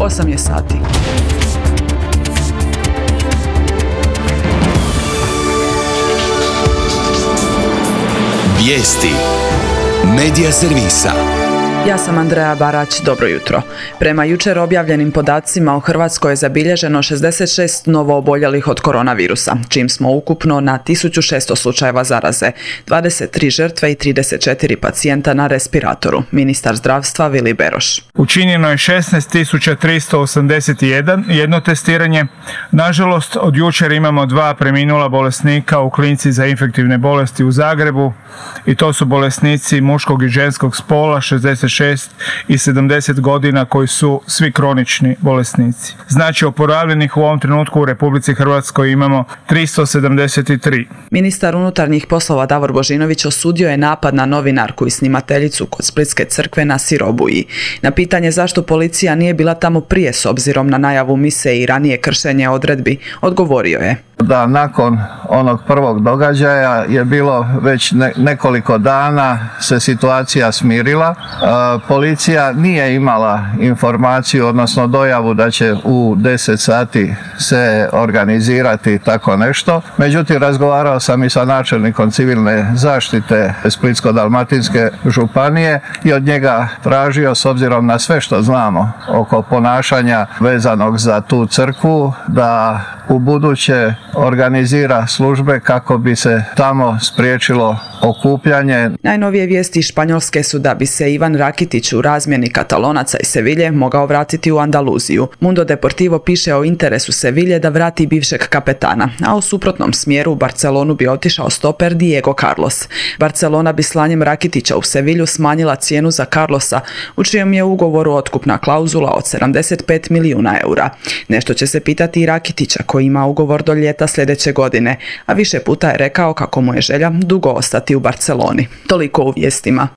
8 je sati. Vijesti Medija servisa. Ja sam Andreja Barać, dobro jutro. Prema jučer objavljenim podacima u Hrvatskoj je zabilježeno 66 novooboljelih od koronavirusa, čim smo ukupno na 1600 slučajeva zaraze, 23 žrtve i 34 pacijenta na respiratoru. Ministar zdravstva Vili Beroš. Učinjeno je 16.381 jedno testiranje. Nažalost, od jučer imamo 2 preminula bolesnika u klinici za infektivne bolesti u Zagrebu i to su bolesnici muškog i ženskog spola, 66 i 70 godina, koji su svi kronični bolesnici. Znači, oporavljenih u ovom trenutku u Republici Hrvatskoj imamo 373. Ministar unutarnjih poslova Davor Božinović osudio je napad na novinarku i snimateljicu kod Splitske crkve na Sirobuji. Na pitanje zašto policija nije bila tamo prije s obzirom na najavu mise i ranije kršenje odredbi, odgovorio je da nakon onog prvog događaja je bilo već nekoliko dana se situacija smirila. Policija nije imala informaciju, odnosno dojavu da će u 10 sati se organizirati tako nešto. Međutim, razgovarao sam i sa načelnikom civilne zaštite Splitsko-dalmatinske županije i od njega tražio, s obzirom na sve što znamo oko ponašanja vezanog za tu crkvu, da u buduće organizira službe kako bi se tamo spriječilo okupljanje. Najnovije vijesti iz Španjolske su da bi se Ivan Rakitić u razmjeni Katalonaca i Sevilje mogao vratiti u Andaluziju. Mundo Deportivo piše o interesu Sevilje da vrati bivšeg kapetana, a u suprotnom smjeru u Barcelonu bi otišao stoper Diego Carlos. Barcelona bi slanjem Rakitića u Sevilju smanjila cijenu za Carlosa, u čijem je ugovoru otkupna klauzula od 75 milijuna eura. Nešto će se pitati i Rakitića, koji ima ugovor do ljeta sljedeće godine, a više puta je rekao kako mu je želja dugo ostati u Barceloni. Toliko u vijestima.